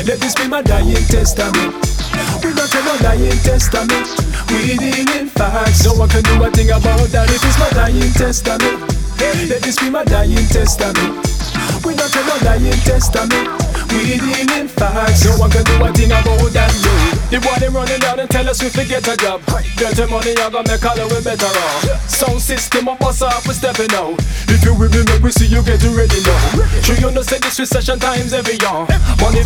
Let this be my dying testament. We not tell no lying testament. We deal in facts. No one can do a thing about that. If it's my dying testament, let this be my dying testament. We not tell no lying testament. We deal in facts. No one can do a thing about that. No. The boy them running down and tell us we forget a job. Dirty money I gonna make all of we better off. Sound system up us off, we stepping out. If you with me, make we see you get ready now. Sure you know say this recession times every year. Money